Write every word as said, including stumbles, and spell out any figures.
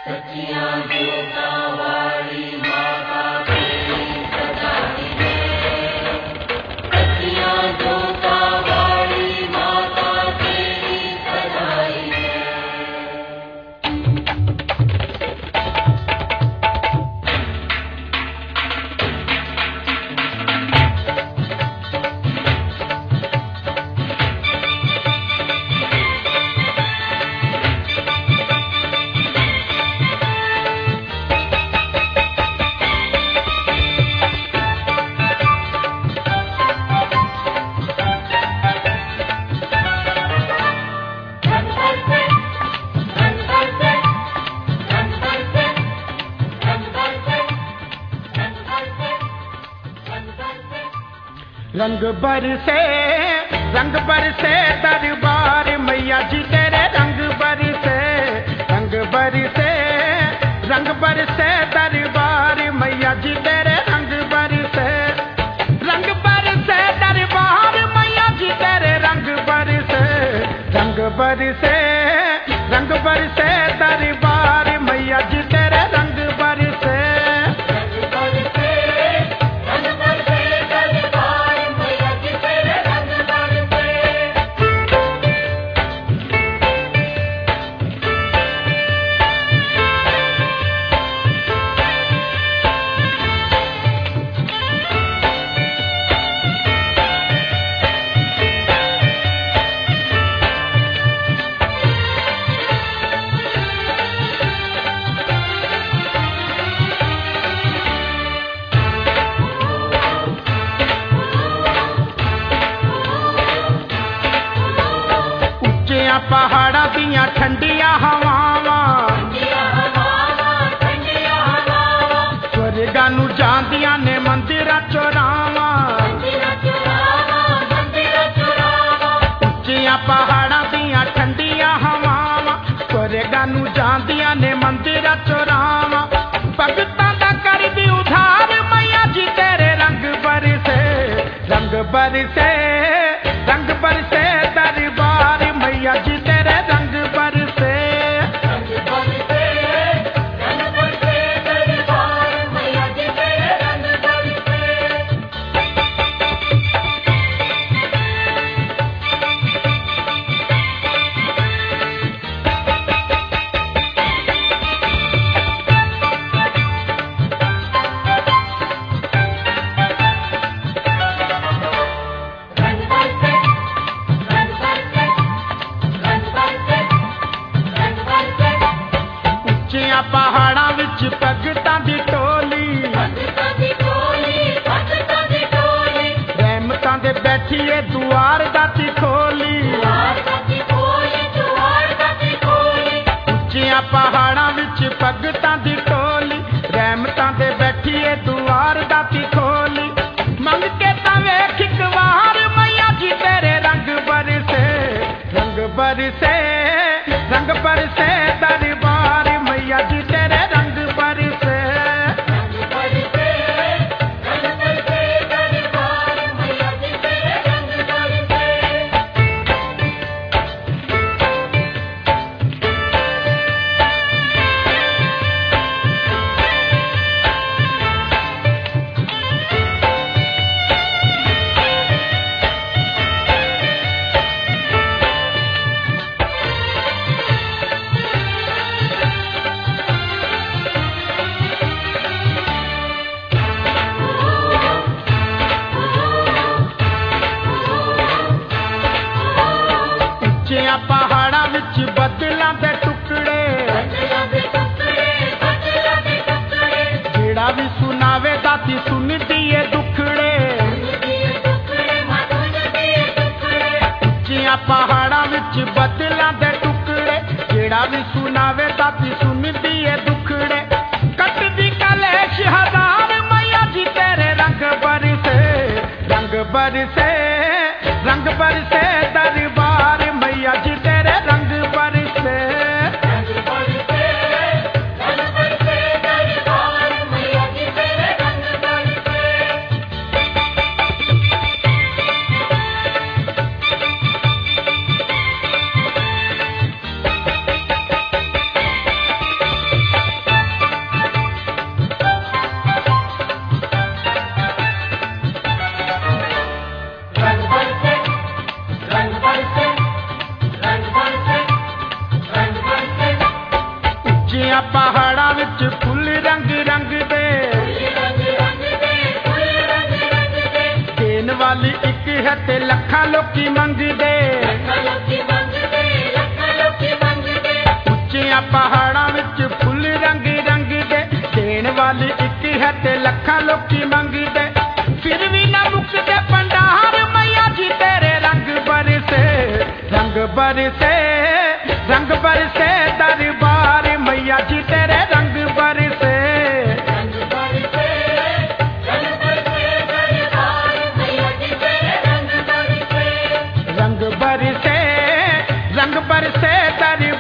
सचिया जोता वाली माता तेरी सदाई है। सचिया जोता वाली माता तेरी सदाई है। रंग बरसे रंग बरसे दरबार मैया जी तेरे रंग बरसे रंग बरसे रंग बरसे दरबार मैया जी तेरे रंग बरसे रंग बरसे दरबार मैया जी तेरे रंग बरसे रंग बरसे रंग बरसे दरबार मैया जी तेरे रंग बरसे पहाड़ा दियां ठंडिया हवावां स्वर्गा नू जांदियां ने मंदिरां चोरावां उच्चियां पहाड़ा दियां ठंडिया हवावां स्वर्गा नू जांदियां ने मंदिरां चोरावां भगतां दा कर दी उधार मैया जी तेरे रंग बरसे रंग बरसे रंग बरसे दरबार मैया जी तेरे रंग बरसे रंग बरसे रंग बरसे दरबार मैया जी तेरे रंग बरसे। पहाड़ा विच भगतां दी टोली रहमतां दे बैठिए दुआर दाती खोली उच्चियां पहाड़ा विच भगतां दी टोली रहमतां दे बैठिए दुआर दाती खोली मंग के तां वेख इक वार मैया जी तेरे रंग बरसे रंग बरसे रंग बरसे दरबार मैया जी तेरे रंग बरसे रंग बरसे रंग बरसे दरबार मैया जी तेरे रंग बरसे। पहाड़ा विच बदलां दे टुकड़े जेड़ा भी सुनावे दाती सुनदी ए दुखड़े उच्चियां पहाड़ा विच बदलां दे टुकड़े जेड़ा भी सुनावे दाती सुनदी ए दुखड़े कटदी कलेश हजार मैया जी तेरे रंग बरसे रंग बरसे रंग बरसे दरबार मैया जी तेरे रंग बरसे रंग बरसे रंग बरसे दरबार मैया जी तेरे रंग बरसे। है ते लखा लोकी मंगदे ਲੱਖਾਂ ਲੋਕੀ ਮੰਗਦੇ ਲੱਖਾਂ ਲੋਕੀ ਮੰਗਦੇ ਉੱਚਿਆਂ ਪਹਾੜਾਂ ਵਿੱਚ ਫੁੱਲ ਰੰਗ ਰੰਗ ਦੇ ਦੇਣ ਵਾਲੀ ਇੱਕ ਹੈ ਤੇ ਲੱਖਾਂ ਲੋਕੀ ਮੰਗਦੇ ਫਿਰ ਵੀ ਨਾ ਮੁੱਕਦੇ ਭੰਡਾਰ ਮਈਆ ਜੀ ਤੇਰੇ ਰੰਗ ਬਰਸੇ ਰੰਗ ਬਰਸੇ रंग बरसे दरबार मैया जी तेरे रंग बरसे ਰੰਗ ਬਰਸੇ ਰੰਗ ਬਰਸੇ ਦਰਬਾਰ ਮਈਆ ਜੀ ਤੇਰੇ ਰੰਗ ਬਰਸੇ रंग बरसे रंग बरसे दरबार